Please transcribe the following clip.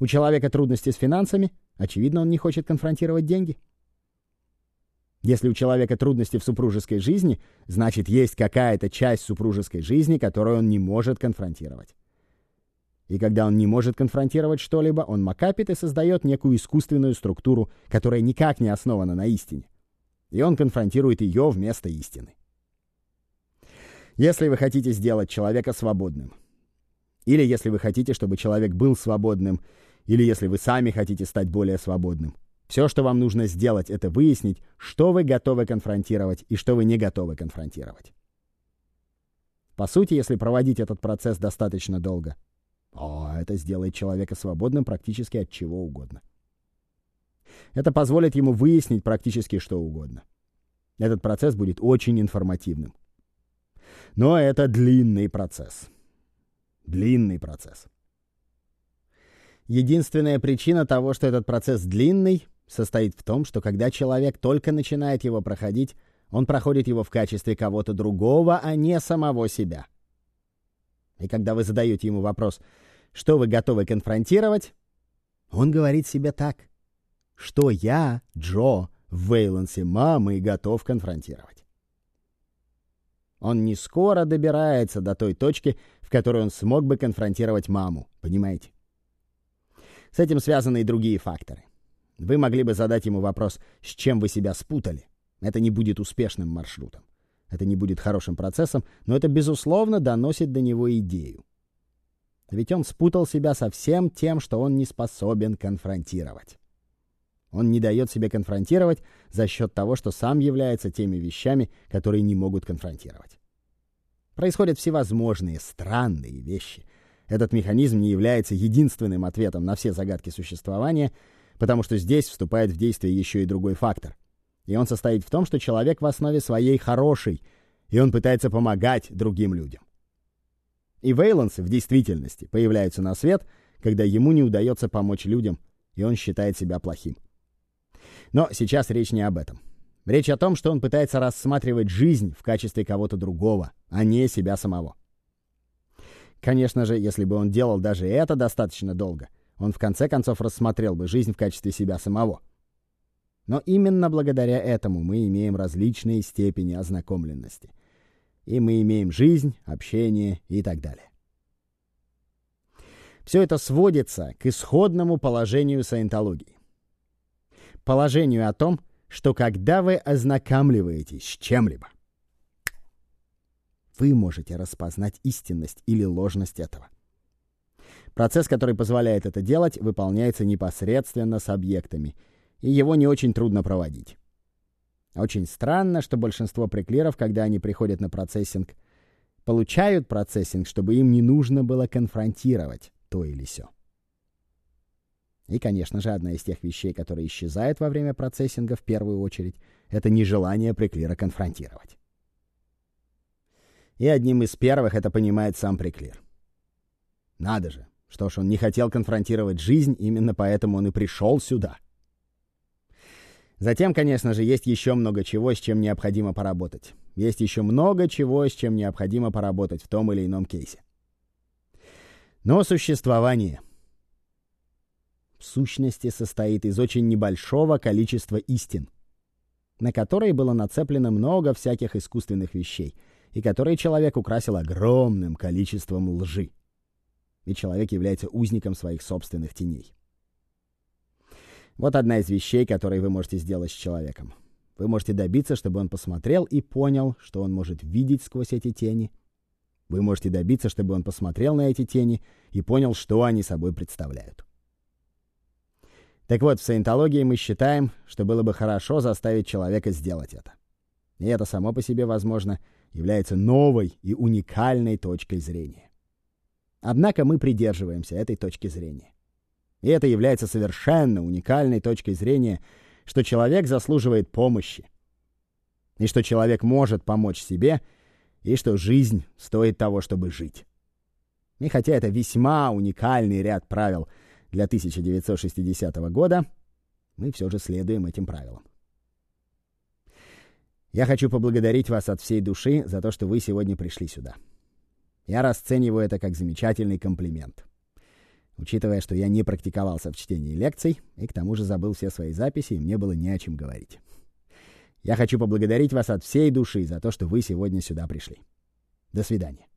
У человека трудности с финансами, очевидно, он не хочет конфронтировать деньги. Если у человека трудности в супружеской жизни, значит, есть какая-то часть супружеской жизни, которую он не может конфронтировать. И когда он не может конфронтировать что-либо, он макапит и создает некую искусственную структуру, которая никак не основана на истине. И он конфронтирует ее вместо истины. Если вы хотите сделать человека свободным, или если вы хотите, чтобы человек был свободным, или если вы сами хотите стать более свободным, все, что вам нужно сделать, это выяснить, что вы готовы конфронтировать и что вы не готовы конфронтировать. По сути, если проводить этот процесс достаточно долго, это сделает человека свободным практически от чего угодно. Это позволит ему выяснить практически что угодно. Этот процесс будет очень информативным. Но это длинный процесс. Длинный процесс. Единственная причина того, что этот процесс длинный, состоит в том, что когда человек только начинает его проходить, он проходит его в качестве кого-то другого, а не самого себя. И когда вы задаете ему вопрос, что вы готовы конфронтировать, он говорит себе так: что я, Джо, в Вейлансе мамы, готов конфронтировать. Он не скоро добирается до той точки, в которой он смог бы конфронтировать маму, понимаете? С этим связаны и другие факторы. Вы могли бы задать ему вопрос, с чем вы себя спутали. Это не будет успешным маршрутом. Это не будет хорошим процессом, но это, безусловно, доносит до него идею. Ведь он спутал себя со всем тем, что он не способен конфронтировать. Он не дает себе конфронтировать за счет того, что сам является теми вещами, которые не могут конфронтировать. Происходят всевозможные странные вещи. Этот механизм не является единственным ответом на все загадки существования, потому что здесь вступает в действие еще и другой фактор. И он состоит в том, что человек в основе своей хороший, и он пытается помогать другим людям. И вейлансы в действительности появляются на свет, когда ему не удается помочь людям, и он считает себя плохим. Но сейчас речь не об этом. Речь о том, что он пытается рассматривать жизнь в качестве кого-то другого, а не себя самого. Конечно же, если бы он делал даже это достаточно долго, он в конце концов рассмотрел бы жизнь в качестве себя самого. Но именно благодаря этому мы имеем различные степени ознакомленности. И мы имеем жизнь, общение и так далее. Все это сводится к исходному положению саентологии. Положению о том, что когда вы ознакомливаетесь с чем-либо, вы можете распознать истинность или ложность этого. Процесс, который позволяет это делать, выполняется непосредственно с объектами, и его не очень трудно проводить. Очень странно, что большинство преклеров, когда они приходят на процессинг, получают процессинг, чтобы им не нужно было конфронтировать то или сё. И, конечно же, одна из тех вещей, которая исчезает во время процессинга в первую очередь, это нежелание преклера конфронтировать. И одним из первых это понимает сам преклер. Надо же, что ж, он не хотел конфронтировать жизнь, именно поэтому он и пришел сюда. Затем, конечно же, есть еще много чего, с чем необходимо поработать. Есть еще много чего, с чем необходимо поработать в том или ином кейсе. Но существование в сущности состоит из очень небольшого количества истин, на которые было нацеплено много всяких искусственных вещей, и которые человек украсил огромным количеством лжи. И человек является узником своих собственных теней. Вот одна из вещей, которые вы можете сделать с человеком. Вы можете добиться, чтобы он посмотрел и понял, что он может видеть сквозь эти тени. Вы можете добиться, чтобы он посмотрел на эти тени и понял, что они собой представляют. Так вот, в саентологии мы считаем, что было бы хорошо заставить человека сделать это. И это само по себе, возможно, является новой и уникальной точкой зрения. Однако мы придерживаемся этой точки зрения. И это является совершенно уникальной точкой зрения, что человек заслуживает помощи, и что человек может помочь себе, и что жизнь стоит того, чтобы жить. И хотя это весьма уникальный ряд правил для 1960 года, мы все же следуем этим правилам. Я хочу поблагодарить вас от всей души за то, что вы сегодня пришли сюда. Я расцениваю это как замечательный комплимент. учитывая, что я не практиковался в чтении лекций и к тому же забыл все свои записи, и мне было не о чем говорить. Я хочу поблагодарить вас от всей души за то, что вы сегодня сюда пришли. До свидания.